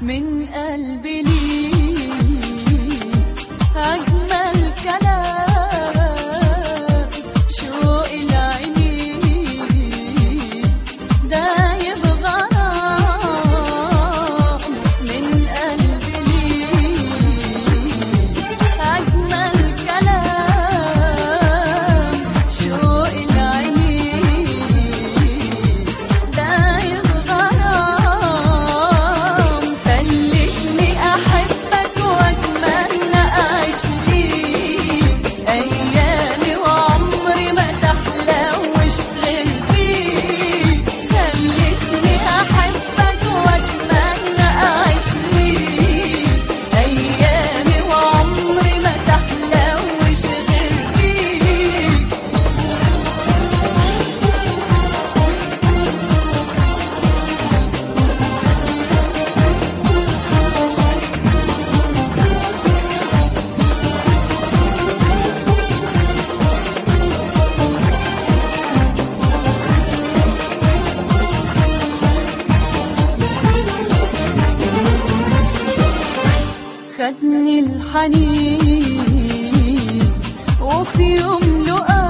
من قلبي ليك أجمل كلام، شوق العينين دايب غرام. من قلبي ليك أجمل كلام، شوق العينين دايب غرام. خلتني أحبك وأتمنى أعيش ليك أيامي وعمري ما تحلوش غير بيك. خلتني أحبك وأتمنى أعيش ليك أيامي وعمري ما تحلوش غير بيك. خدني الحنين وفي يوم لقى